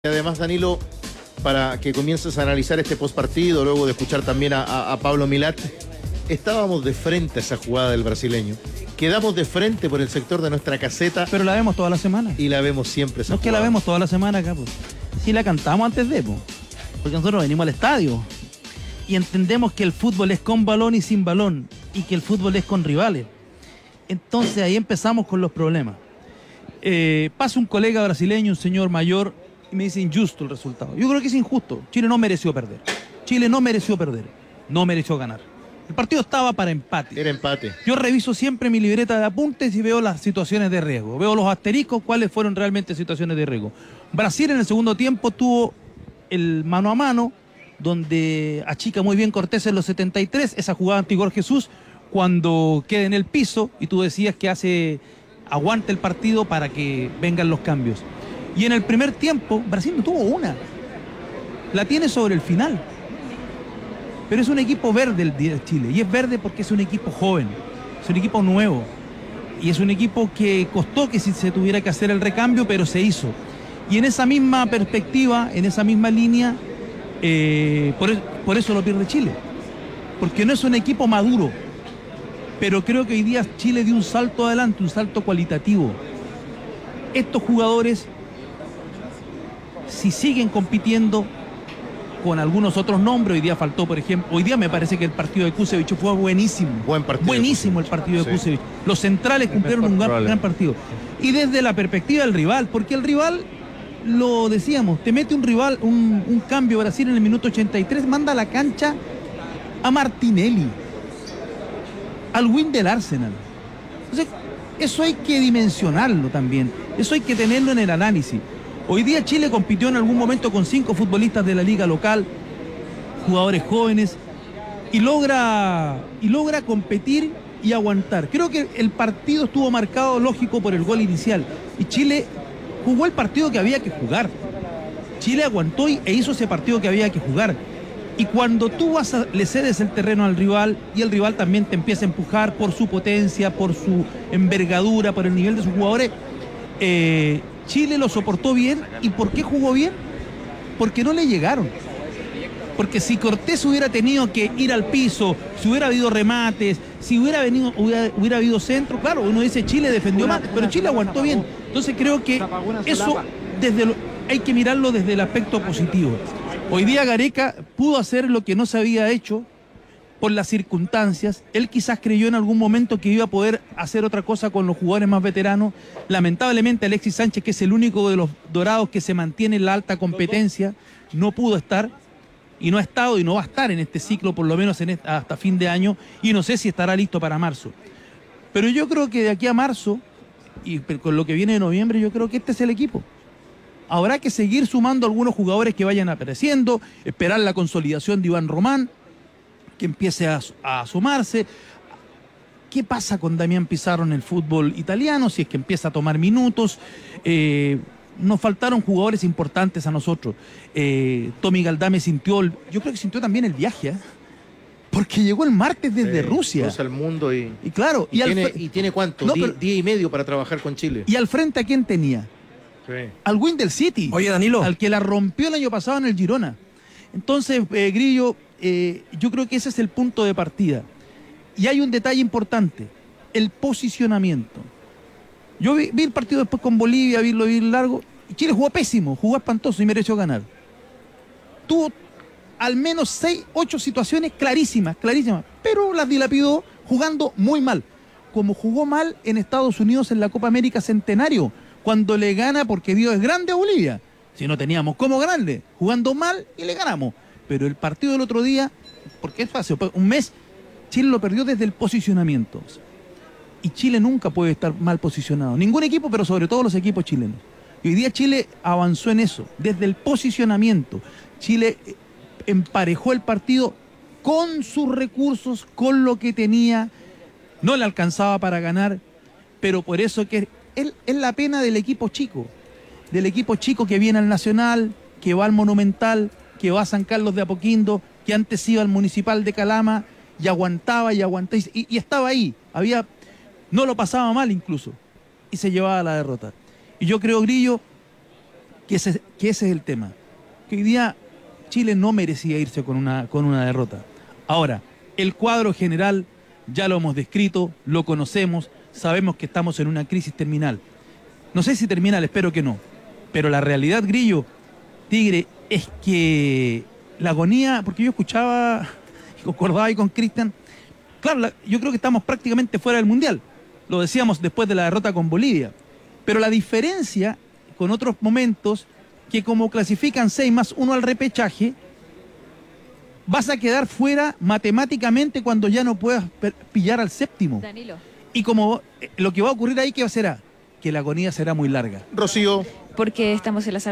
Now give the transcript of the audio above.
Además, Danilo, para que comiences a analizar este postpartido, luego de escuchar también a Pablo Milat, estábamos de frente a esa jugada del brasileño. Quedamos de frente por el sector de nuestra caseta. Pero la vemos toda la semana. Y la vemos siempre esa No es que la vemos toda la semana acá, pues. Sí la cantamos antes de, pues. Porque nosotros venimos al estadio y entendemos que el fútbol es con balón y sin balón, y que el fútbol es con rivales. Entonces ahí empezamos con los problemas. Pasa un colega brasileño, un señor mayor, y me dice injusto el resultado. Yo creo que es injusto. Chile no mereció perder. Chile no mereció perder. No mereció ganar. El partido estaba para empate. Era empate. Yo reviso siempre mi libreta de apuntes y veo las situaciones de riesgo. Veo los asteriscos, cuáles fueron realmente situaciones de riesgo. Brasil en el segundo tiempo tuvo el mano a mano, donde achica muy bien Cortés en los 73, esa jugada ante Igor Jesús, cuando queda en el piso, y tú decías que aguanta el partido para que vengan los cambios. Y en el primer tiempo, Brasil no tuvo una. La tiene sobre el final. Pero es un equipo verde el de Chile. Y es verde porque es un equipo joven. Es un equipo nuevo. Y es un equipo que costó que se tuviera que hacer el recambio, pero se hizo. Y en esa misma perspectiva, en esa misma línea, por eso lo pierde Chile. Porque no es un equipo maduro. Pero creo que hoy día Chile dio un salto adelante, un salto cualitativo. Estos jugadores, si siguen compitiendo con algunos otros nombres, hoy día faltó, por ejemplo, hoy día me parece que el partido de Kusevich fue buenísimo. Buen partido. Buenísimo el partido de Kusevich. Los centrales cumplieron un gran partido. Y desde la perspectiva del rival, porque el rival, lo decíamos, te mete un rival, un cambio Brasil en el minuto 83, manda a la cancha a Martinelli, al win del Arsenal. Entonces, eso hay que dimensionarlo también. Eso hay que tenerlo en el análisis. Hoy día Chile compitió en algún momento con 5 futbolistas de la liga local, jugadores jóvenes, y logra competir y aguantar. Creo que el partido estuvo marcado, lógico, por el gol inicial. Y Chile jugó el partido que había que jugar. Chile aguantó e hizo ese partido que había que jugar. Y cuando tú le cedes el terreno al rival, y el rival también te empieza a empujar por su potencia, por su envergadura, por el nivel de sus jugadores, Chile lo soportó bien. ¿Y por qué jugó bien? Porque no le llegaron. Porque si Cortés hubiera tenido que ir al piso, si hubiera habido remates, si hubiera habido centro, claro, uno dice Chile defendió mal, pero Chile aguantó bien. Entonces creo que eso hay que mirarlo desde el aspecto positivo. Hoy día Gareca pudo hacer lo que no se había hecho por las circunstancias. Él quizás creyó en algún momento que iba a poder hacer otra cosa con los jugadores más veteranos. Lamentablemente Alexis Sánchez, que es el único de los dorados que se mantiene en la alta competencia, no pudo estar, y no ha estado y no va a estar en este ciclo, por lo menos hasta fin de año, y no sé si estará listo para marzo. Pero yo creo que de aquí a marzo, y con lo que viene de noviembre, yo creo que este es el equipo. Habrá que seguir sumando algunos jugadores que vayan apareciendo, esperar la consolidación de Iván Román, que empiece a sumarse. ¿Qué pasa con Damián Pizarro en el fútbol italiano? Si es que empieza a tomar minutos. Nos faltaron jugadores importantes a nosotros. Tommy Galdame yo creo que sintió también el viaje, porque llegó el martes desde Rusia. Cruza el mundo y claro. ¿Y tiene cuánto? Día y medio para trabajar con Chile. ¿Y al frente a quién tenía? Sí. Al win del City. Oye, Danilo. Al que la rompió el año pasado en el Girona. Entonces, Grillo, yo creo que ese es el punto de partida. Y hay un detalle importante: el posicionamiento. Yo vi el partido después con Bolivia, vi largo, y Chile jugó pésimo, jugó espantoso y mereció ganar. Tuvo al menos 6, 8 situaciones clarísimas, pero las dilapidó jugando muy mal. Como jugó mal en Estados Unidos en la Copa América Centenario, cuando le gana porque Dios es grande a Bolivia. Si no teníamos cómo ganarle, jugando mal y le ganamos. Pero el partido del otro día, porque es fácil, un mes, Chile lo perdió desde el posicionamiento. Y Chile nunca puede estar mal posicionado. Ningún equipo, pero sobre todo los equipos chilenos. Y hoy día Chile avanzó en eso, desde el posicionamiento. Chile emparejó el partido con sus recursos, con lo que tenía. No le alcanzaba para ganar, pero por eso que es la pena del equipo chico. Del equipo chico que viene al Nacional, que va al Monumental, que va a San Carlos de Apoquindo, que antes iba al Municipal de Calama, y aguantaba y estaba ahí. No lo pasaba mal incluso, y se llevaba la derrota. Y yo creo, Grillo, Que ese es el tema. Que hoy día Chile no merecía irse con una derrota. Ahora, el cuadro general ya lo hemos descrito, lo conocemos, sabemos que estamos en una crisis terminal. No sé si terminal, espero que no. Pero la realidad, Grillo, Tigre, es que la agonía, porque yo escuchaba y concordaba ahí con Cristian, claro, yo creo que estamos prácticamente fuera del Mundial. Lo decíamos después de la derrota con Bolivia. Pero la diferencia con otros momentos, que como clasifican 6+1 al repechaje, vas a quedar fuera matemáticamente cuando ya no puedas pillar al séptimo. Danilo. Y como lo que va a ocurrir ahí, ¿qué será? Que la agonía será muy larga. Rocío. Porque estamos en la sala